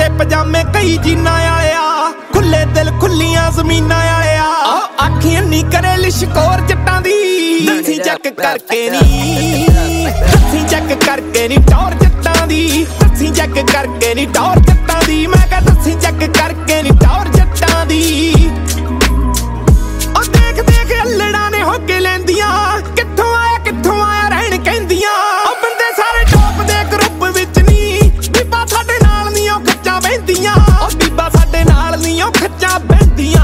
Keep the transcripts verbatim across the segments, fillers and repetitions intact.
पजामे कई जीना आया खुले दिल खुलियां जमीना आया आखियां नी करे लिशकोर जट्टां दी दस्सी चेक करके नी दस्सी चेक करके नी टौर जट्टां दी दस्सी चेक करके नी टौर जट्टां दी मैं कह दस्सी चेक करके नी टौर जट्टां दी ओ देख देख अल्लड़ा ने होके लैंदियां कित्थों आया कित्थों आया रहन कहंदियां ओ बंदे सारे टॉप दे ग्रुप विच नी बीबा साडे नाल नी ओ खच्चां बहंदियां ओ बीबा साडे नाल नी ओ खच्चां बहंदियां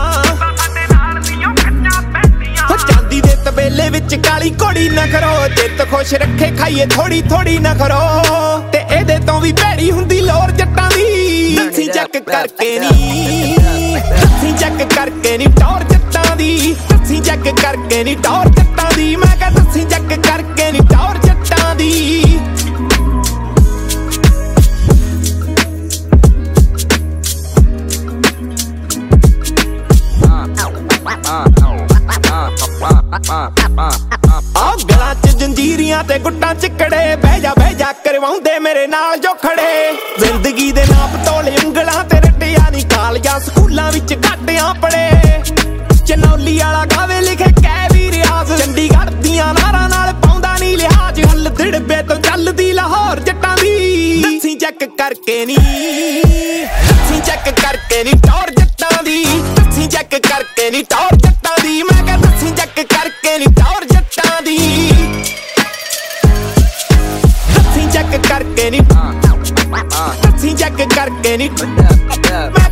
चांदी दे तबेले विच काली घोड़ी ना करो जित खुश रखे खाइए थोड़ी थोड़ी ना करो ते एदे तो भी भैड़ी हुंदी लोर जट्टां दी दस्सी चेक करके नी दस्सी चेक करके नी टौर जट्टां दी दस्सी चेक करके नी टौर जट्टां दी मैं कह दस्सी चेक करके नी टौर जट्टां दी आ गलां च जंजीरियां ते गुट्टां चिकड़े बह जा बह जा करवाउंदे मेरे नाल जो खड़े जिंदगी दे नाप तोले उंगलां ते रट्टिया नी कालिया स्कूलां विच घाटियां पड़े चनौली वाला गावे लिखे कै भी रियाज चंडीगढ़ दियां नारां नाल पाउंदा नी लिहाज हल दिड़बे तो चलदी लाहौर जट्टां दी दस्सी चेक करके नी दस्सी चेक करके नी टौर जट्टां दी दस्सी चेक करके नी टौर जट्टां दी मैं कह दस्सी चेक करके नी टौर जट्टां दी दस्सी चेक करके नी दस्सी चेक करके नी